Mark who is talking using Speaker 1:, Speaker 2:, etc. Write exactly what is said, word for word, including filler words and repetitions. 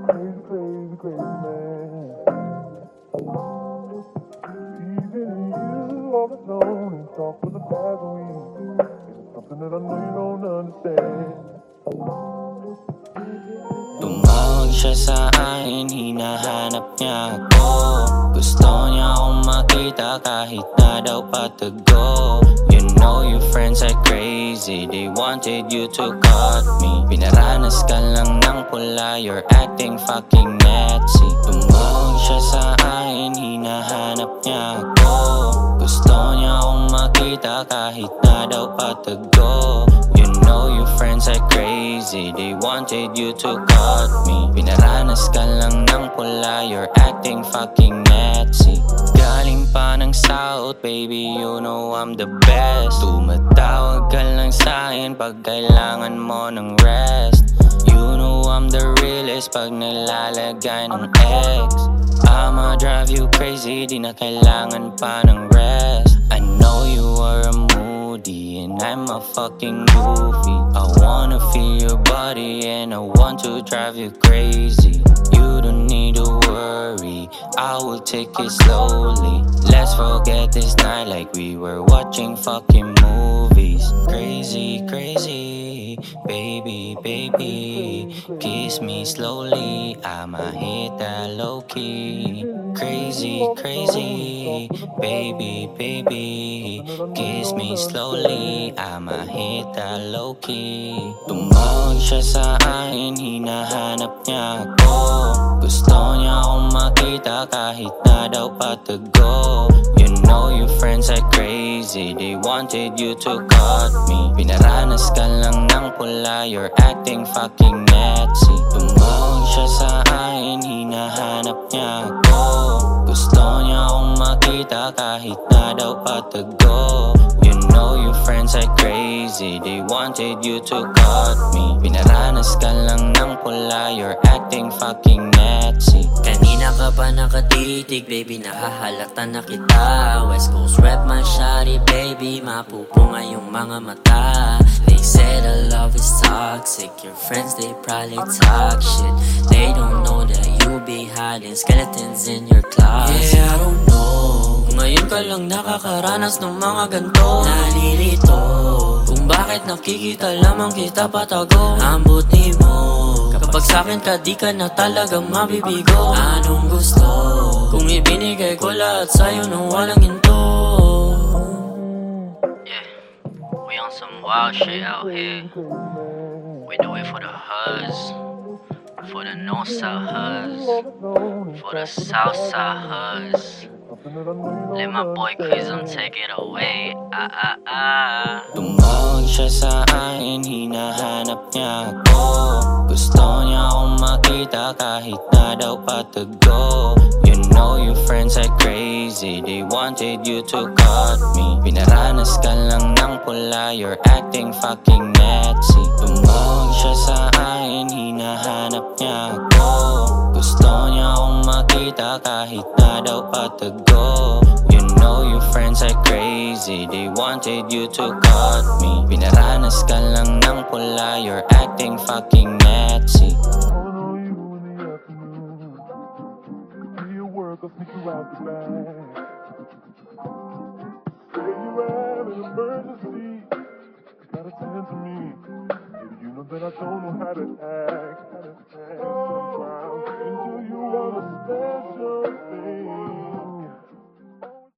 Speaker 1: Crazy, crazy, crazy man. Even you on the phone and talk with a bag of weed. It's something that I know you don't understand.
Speaker 2: Tumawag siya sa akin, hinahanap niya ako. Gusto niya akong makita kahit na daw patago. You know your friends are crazy, they wanted you to cut me. Pinaranas ka lang ng pula, you're acting fucking Nazi. Tumawag siya sa akin, hinahanap niya ako. Gusto niya akong makita kahit na daw patago. You know your friends are crazy, they wanted you to cut me. Pinaranas ka lang ng pula, you're acting fucking Nazi. Galing pa ng South, baby, you know I'm the best. Tumatawag ka lang sa'kin pag kailangan mo ng rest. You know I'm the realest pag nilalagay ng X. I'ma drive you crazy, di na kailangan pa ng rest. I know you are a moody and I'm a fucking goofy. I wanna feel your body and I want to drive you crazy. You don't need to worry, I will take it slowly. Let's forget this night like we were watching fucking movies. Crazy, crazy, baby, baby, kiss me slowly, I'ma hit that low key. Crazy, crazy, baby, baby, kiss me slowly, I'ma hit that low key. Tumawag siya sa akin, hinahanap niya ako. Gusto niya akong makita kahit na daw patago. You know your friends are crazy, they wanted you to cut me. Pinaranas ka lang ng pula, you're acting fucking Nazi. Tumawag siya sa akin, hinahanap niya ako. Gusto niya akong makita kahit na daw patago. You know your friends are crazy, they wanted you to cut me. Pinaranas ka lang ng pula, you're acting fucking Nazi.
Speaker 3: Kanina ka pa nakatitig, baby, nakahalata na kita. West Coast rap man, shawty, baby, mapupunga yung mga mata. They say the love is toxic, your friends, they probably talk shit. They don't know that you be hiding skeletons in your closet. Yeah, I don't know, ngayon ka lang nakakaranas ng mga ganto. Nalilito kung bakit nakikita lamang kita patago. Ang buti mo, kapag sa'kin ka di ka na talaga mabibigo. Anong gusto kung ibinigay ko lahat sa'yo nung walang hinto?
Speaker 2: Yeah, we on some wild shit out here. We do it for the huzz, for the north side huzz, for the south side huzz. Let my boy Quizum take it away. Ah ah ah. Tumawag siya sa akin, hinahanap niya ako. Gusto niya akong makita kahit na daw patago. You know your friends are crazy, they wanted you to cut me. Pinaranas ka lang ng pula, you're acting fucking Nazi. Tumawag siya sa akin, hinahanap niya ako. Gusto niya akong makita kahit na daw patago. You know your friends are crazy, they wanted you to cut me. Pinaranas ka lang ng pula, you're acting fucking Nazi.
Speaker 1: Calling on you in the afternoon. Do your work, I'll sneak you out the back. Say you have an emergency, you gotta tend to me. Baby, you know that I don't know how to act, how to act sometimes. Until you want a special